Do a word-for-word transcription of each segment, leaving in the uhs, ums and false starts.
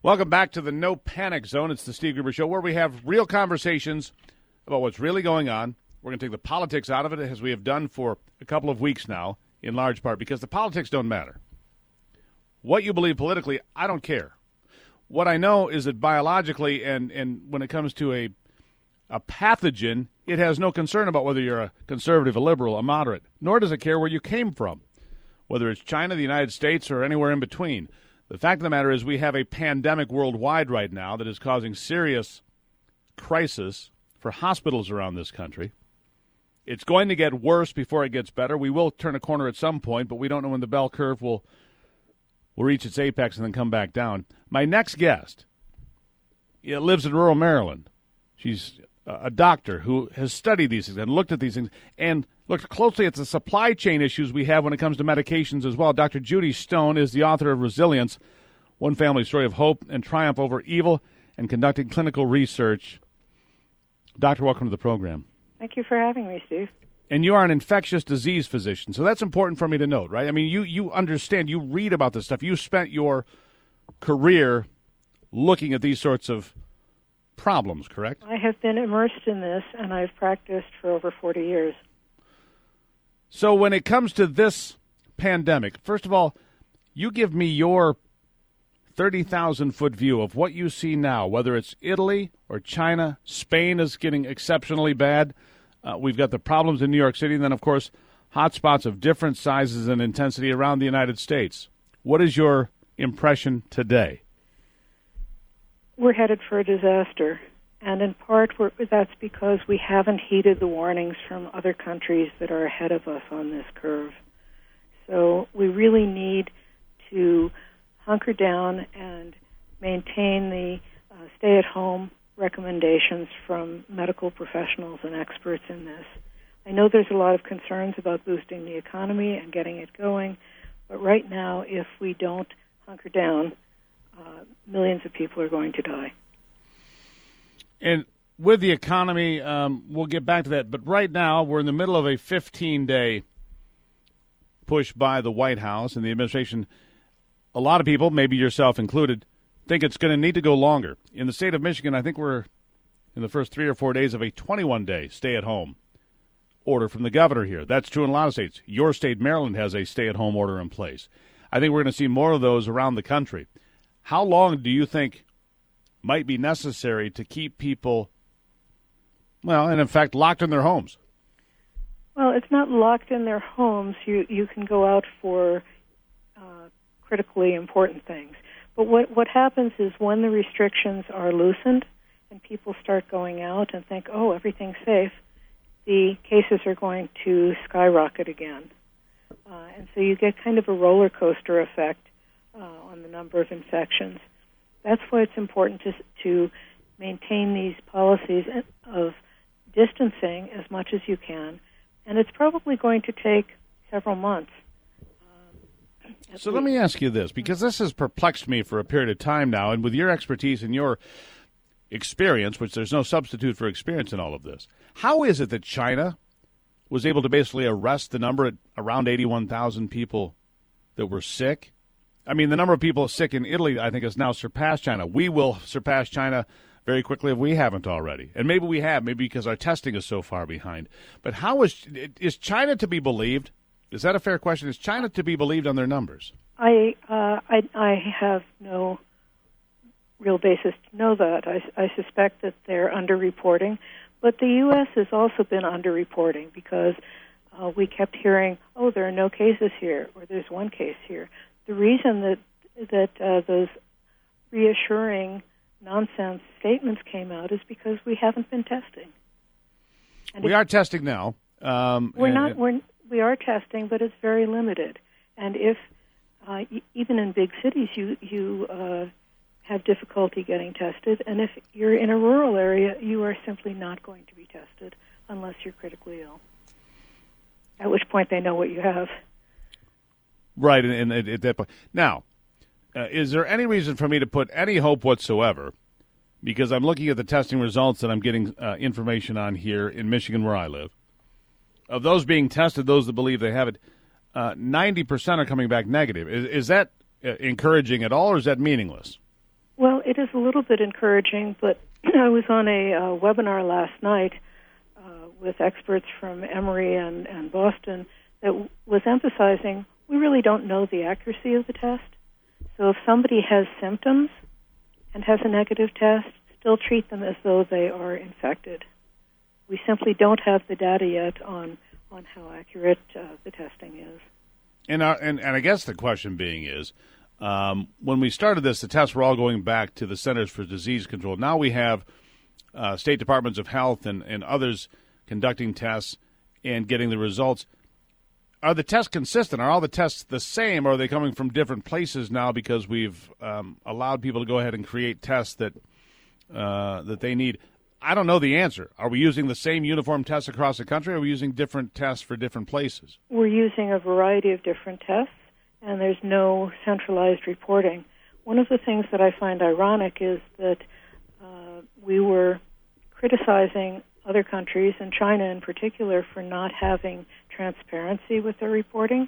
Welcome back to the No Panic Zone. It's the Steve Gruber Show, where we have real conversations about what's really going on. We're going to take the politics out of it, as we have done for a couple of weeks now, in large part, because the politics don't matter. What you believe politically, I don't care. What I know is that biologically, and, and when it comes to a a pathogen, it has no concern about whether you're a conservative, a liberal, a moderate, nor does it care where you came from, whether it's China, the United States, or anywhere in between. The fact of the matter is we have a pandemic worldwide right now that is causing serious crisis for hospitals around this country. It's going to get worse before it gets better. We will turn a corner at some point, but we don't know when the bell curve will, will reach its apex and then come back down. My next guest it lives in rural Maryland. She's a doctor who has studied these things and looked at these things and looked closely at the supply chain issues we have when it comes to medications as well. Doctor Judy Stone is the author of Resilience, One Family Story of Hope and Triumph Over Evil, and conducting clinical research. Doctor, welcome to the program. Thank you for having me, Steve. And you are an infectious disease physician, so that's important for me to note, right? I mean, you, you understand, you read about this stuff. You spent your career looking at these sorts of problems, correct? I have been immersed in this, and I've practiced for over forty years. So when it comes to this pandemic, first of all, you give me your thirty thousand foot view of what you see now, whether it's Italy or China. Spain is getting exceptionally bad. Uh, we've got the problems in New York City, and then, of course, hotspots of different sizes and intensity around the United States. What is your impression today? We're headed for a disaster, and in part we're, that's because we haven't heeded the warnings from other countries that are ahead of us on this curve. So we really need to hunker down and maintain the uh, stay-at-home recommendations from medical professionals and experts in this. I know there's a lot of concerns about boosting the economy and getting it going, but right now, if we don't hunker down, uh, millions of people are going to die. And with the economy, um, we'll get back to that, but right now we're in the middle of a fifteen-day push by the White House and the administration. A lot of people, maybe yourself included, think it's going to need to go longer. In the state of Michigan, I think we're in the first three or four days of a twenty-one day stay-at-home order from the governor here. That's true in a lot of states. Your state, Maryland, has a stay-at-home order in place. I think we're going to see more of those around the country. How long do you think might be necessary to keep people, well, and in fact, locked in their homes? Well, it's not locked in their homes. You you can go out for uh, critically important things. But what, what happens is when the restrictions are loosened and people start going out and think, oh, everything's safe, the cases are going to skyrocket again. Uh, and so you get kind of a roller coaster effect uh, on the number of infections. That's why it's important to, to maintain these policies of distancing as much as you can. And it's probably going to take several months. So let me ask you this, because this has perplexed me for a period of time now, and with your expertise and your experience, which there's no substitute for experience in all of this, how is it that China was able to basically arrest the number at around eighty-one thousand people that were sick? I mean, the number of people sick in Italy, I think, has now surpassed China. We will surpass China very quickly if we haven't already. And maybe we have, maybe because our testing is so far behind. But how is, is China to be believed? Is that a fair question? Is China to be believed on their numbers? I uh, I, I have no real basis to know that. I, I suspect that they're underreporting, but the U S has also been underreporting because uh, we kept hearing, oh, there are no cases here, or there's one case here. The reason that that uh, those reassuring nonsense statements came out is because we haven't been testing. And we are testing now. Um, we're and, not. We're We are testing, but it's very limited. And if, uh, e- even in big cities, you, you uh, have difficulty getting tested, and if you're in a rural area, you are simply not going to be tested unless you're critically ill, at which point they know what you have. Right, and, and at that point. Now, uh, is there any reason for me to put any hope whatsoever, because I'm looking at the testing results that I'm getting uh, information on here in Michigan where I live, of those being tested, those that believe they have it, uh, ninety percent are coming back negative. Is, is that uh, encouraging at all, or is that meaningless? Well, it is a little bit encouraging, but I was on a uh, webinar last night uh, with experts from Emory and, and Boston that w- was emphasizing we really don't know the accuracy of the test. So if somebody has symptoms and has a negative test, still treat them as though they are infected. We simply don't have the data yet on, on how accurate uh, the testing is. And, our, and and I guess the question being is, um, when we started this, the tests were all going back to the Centers for Disease Control. Now we have uh, state departments of health and, and others conducting tests and getting the results. Are the tests consistent? Are all the tests the same, or are they coming from different places now because we've um, allowed people to go ahead and create tests that uh, that they need? I don't know the answer. Are we using the same uniform tests across the country, or are we using different tests for different places? We're using a variety of different tests, and there's no centralized reporting. One of the things that I find ironic is that uh, we were criticizing other countries, and China in particular, for not having transparency with their reporting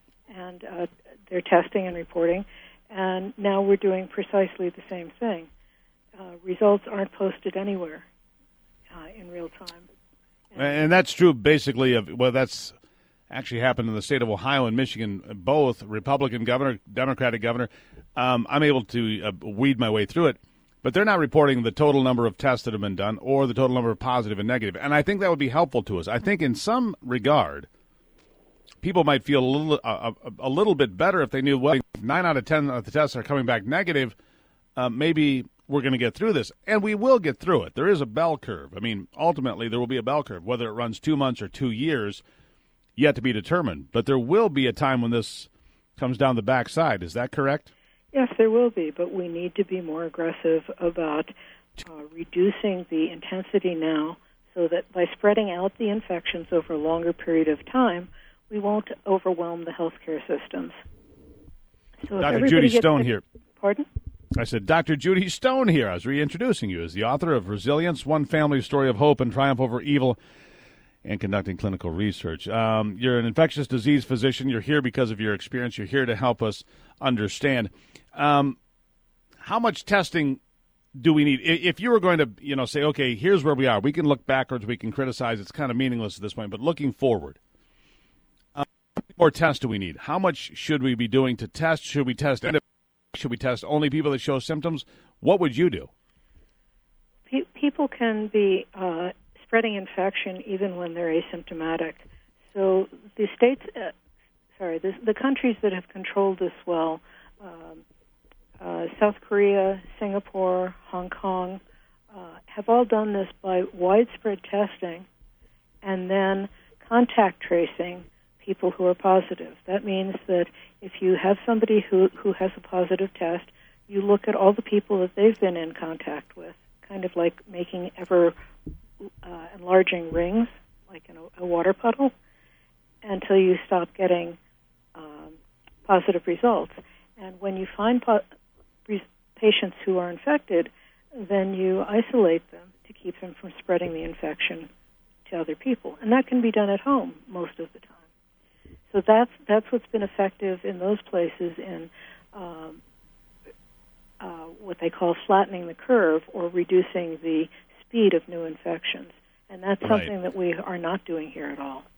and uh, their testing and reporting, and now we're doing precisely the same thing. Uh, results aren't posted anywhere uh, in real time. And, and that's true basically of, well, that's actually happened in the state of Ohio and Michigan, both Republican governor, Democratic governor. Um, I'm able to uh, weed my way through it, but they're not reporting the total number of tests that have been done or the total number of positive and negative. And I think that would be helpful to us. I think in some regard, people might feel a little, a, a, a little bit better if they knew, well, nine out of ten of the tests are coming back negative. Uh, maybe we're going to get through this, and we will get through it. There is a bell curve. I mean, ultimately, there will be a bell curve. Whether it runs two months or two years, yet to be determined. But there will be a time when this comes down the backside. Is that correct? Yes, there will be, but we need to be more aggressive about uh, reducing the intensity now so that by spreading out the infections over a longer period of time, we won't overwhelm the healthcare systems. So Doctor Judy Stone sick, here. Pardon? I said, Doctor Judy Stone here. I was reintroducing you as the author of Resilience, One Family Story of Hope and Triumph Over Evil, and conducting clinical research. Um, you're an infectious disease physician. You're here because of your experience. You're here to help us understand. Um, how much testing do we need? If you were going to, you know, say, okay, here's where we are. We can look backwards. We can criticize. It's kind of meaningless at this point. But looking forward, uh, how many more tests do we need? How much should we be doing to test? Should we test? Should we test only people that show symptoms? What would you do? People can be uh, spreading infection even when they're asymptomatic. So the states, uh, sorry, the, the countries that have controlled this well, um, uh, South Korea, Singapore, Hong Kong, uh, have all done this by widespread testing and then contact tracing people who are positive. That means that if you have somebody who, who has a positive test, you look at all the people that they've been in contact with, kind of like making ever uh, enlarging rings, like in a, a water puddle, until you stop getting um, positive results. And when you find po- re- patients who are infected, then you isolate them to keep them from spreading the infection to other people. And that can be done at home most of the time. So that's that's what's been effective in those places in um, uh, what they call flattening the curve or reducing the speed of new infections. And that's Right. something that we are not doing here at all.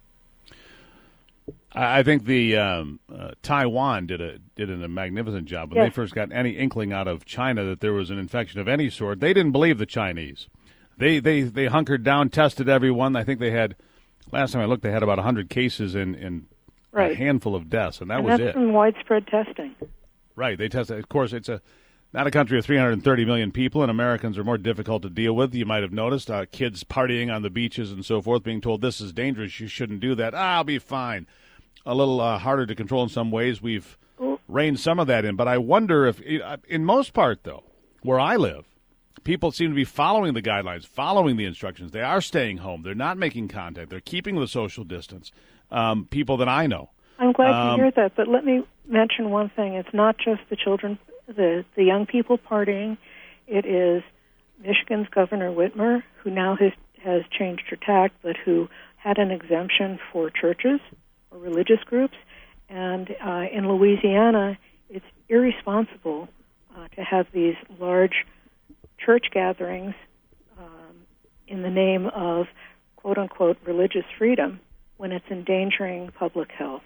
I think the um, uh, Taiwan did a did a magnificent job when Yes. they first got any inkling out of China that there was an infection of any sort. They didn't believe the Chinese. They they they hunkered down, tested everyone. I think they had last time I looked, they had about one hundred cases in in Right. a handful of deaths, and that and was that's it. from widespread testing. Right. They tested. Of course, it's a not a country of three hundred thirty million people, and Americans are more difficult to deal with. You might have noticed uh, kids partying on the beaches and so forth, being told this is dangerous. You shouldn't do that. Ah, I'll be fine. A little uh, harder to control in some ways. We've reined some of that in, but I wonder if, in most part, though, where I live, people seem to be following the guidelines, following the instructions. They are staying home. They're not making contact. They're keeping the social distance. Um, people that I know. I'm glad Um, to hear that, but let me mention one thing. It's not just the children, the, the young people partying. It is Michigan's Governor Whitmer, who now has, has changed her tack, but who had an exemption for churches or religious groups. And uh, in Louisiana, it's irresponsible uh, uh, to have these large church gatherings um, in the name of quote-unquote religious freedom when it's endangering public health.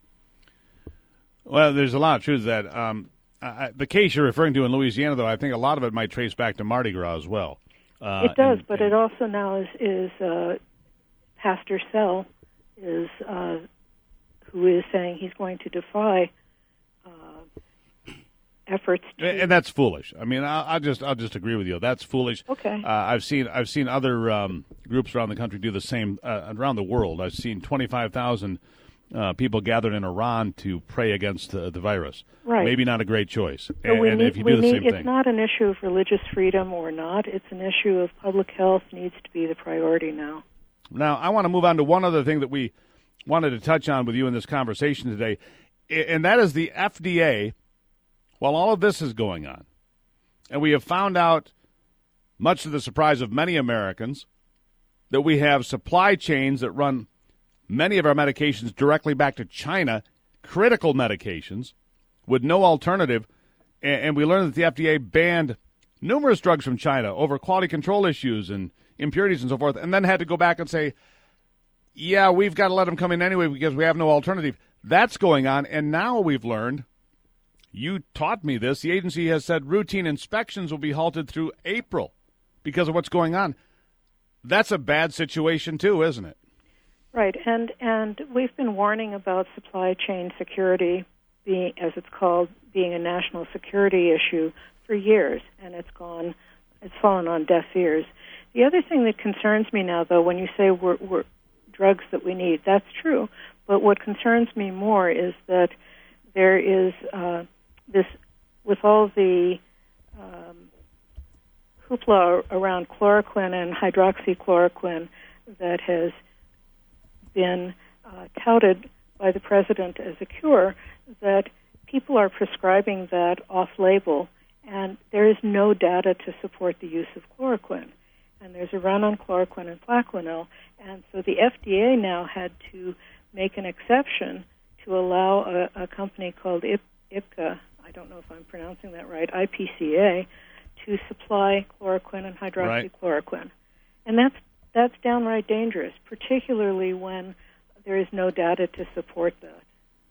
Well, there's a lot of truth to that. Um, I, the case you're referring to in Louisiana, though, I think a lot of it might trace back to Mardi Gras as well. Uh, it does, and, but and, it also now is, is uh, Pastor Sell is uh, who is saying he's going to defy uh, efforts to... and that's foolish. I mean, I, I just I'll just agree with you. That's foolish. Okay. Uh, I've seen I've seen other um, groups around the country do the same uh, around the world. I've seen twenty-five thousand uh, people gathered in Iran to pray against uh, the virus. Right. Maybe not a great choice. So and, we and need, if you we do the need, same it's thing, not an issue of religious freedom or not. It's an issue of public health needs to be the priority now. Now, I want to move on to one other thing that we wanted to touch on with you in this conversation today, and that is the F D A. While all of this is going on, and we have found out, much to the surprise of many Americans, that we have supply chains that run many of our medications directly back to China, critical medications, with no alternative, and we learned that the F D A banned numerous drugs from China over quality control issues and impurities and so forth, and then had to go back and say, yeah, we've got to let them come in anyway because we have no alternative. That's going on, and now we've learned, you taught me this, the agency has said routine inspections will be halted through April because of what's going on. That's a bad situation too, isn't it? Right, and and we've been warning about supply chain security being, as it's called, being a national security issue for years, and it's gone, it's fallen on deaf ears. The other thing that concerns me now, though, when you say we're, we're drugs that we need, that's true, but what concerns me more is that there is uh, this, with all the um, hoopla around chloroquine and hydroxychloroquine that has been uh, touted by the president as a cure, that people are prescribing that off-label, and there is no data to support the use of chloroquine. And there's a run on chloroquine and Plaquenil, and so the F D A now had to make an exception to allow a, a company called I P C A, I don't know if I'm pronouncing that right, I P C A, to supply chloroquine and hydroxychloroquine. Right. And that's that's downright dangerous, particularly when there is no data to support that.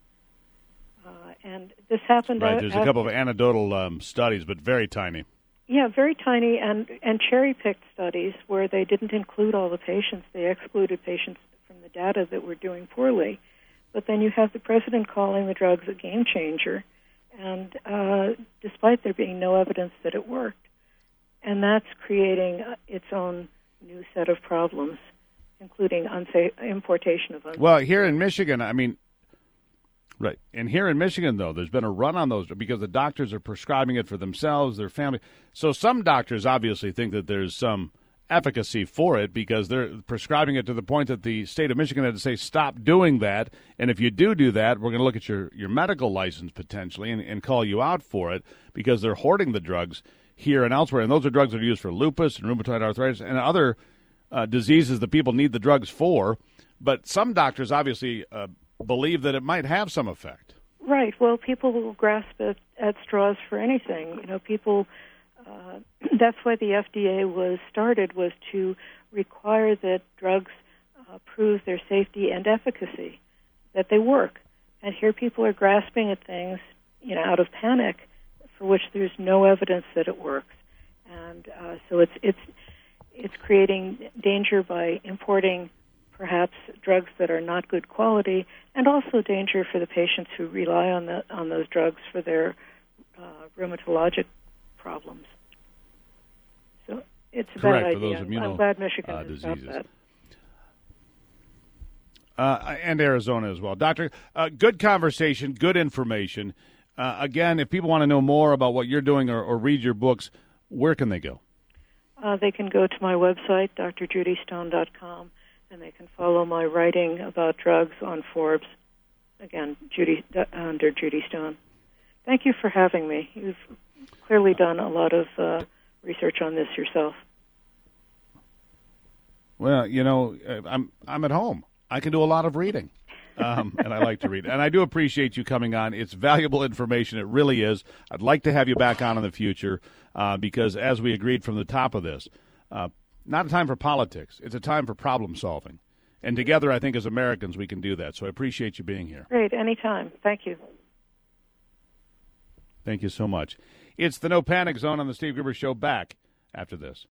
Uh, and this happened... Right, out, there's a couple of anecdotal um, studies, but very tiny. Yeah, very tiny and, and cherry-picked studies where they didn't include all the patients. They excluded patients from the data that were doing poorly. But then you have the president calling the drugs a game changer, and uh, despite there being no evidence that it worked. And that's creating uh, its own new set of problems, including unsafe importation of unsafe. Well, here in Michigan, I mean, right, and here in Michigan, though, there's been a run on those because the doctors are prescribing it for themselves, their family. So some doctors obviously think that there's some efficacy for it because they're prescribing it to the point that the state of Michigan had to say, stop doing that, and if you do do that, we're going to look at your, your medical license potentially and, and call you out for it because they're hoarding the drugs here and elsewhere. And those are drugs that are used for lupus and rheumatoid arthritis and other uh, diseases that people need the drugs for. But some doctors obviously uh, believe that it might have some effect. Right. Well, people will grasp at, at straws for anything. You know, people... Uh, that's why the F D A was started, was to require that drugs uh, prove their safety and efficacy, that they work. And here people are grasping at things, you know, out of panic, for which there's no evidence that it works. And uh, so it's it's it's creating danger by importing perhaps drugs that are not good quality, and also danger for the patients who rely on the on those drugs for their uh, rheumatologic problems. So it's a Correct, bad for those idea. immuno, I'm glad Michigan uh, has diseases. stopped that. Uh, and Arizona as well. Doctor, uh, good conversation, good information. Uh, again, if people want to know more about what you're doing or, or read your books, where can they go? Uh, they can go to my website, d r judy stone dot com, and they can follow my writing about drugs on Forbes. Again, Judy under Judy Stone. Thank you for having me. You've clearly done a lot of uh, research on this yourself. Well, you know, I'm I'm at home. I can do a lot of reading. um, and I like to read. And I do appreciate you coming on. It's valuable information. It really is. I'd like to have you back on in the future uh, because, as we agreed from the top of this, uh, not a time for politics. It's a time for problem solving. And together, I think, as Americans, we can do that. So I appreciate you being here. Great. Anytime. Thank you. Thank you so much. It's the No Panic Zone on the Steve Gruber Show, back after this.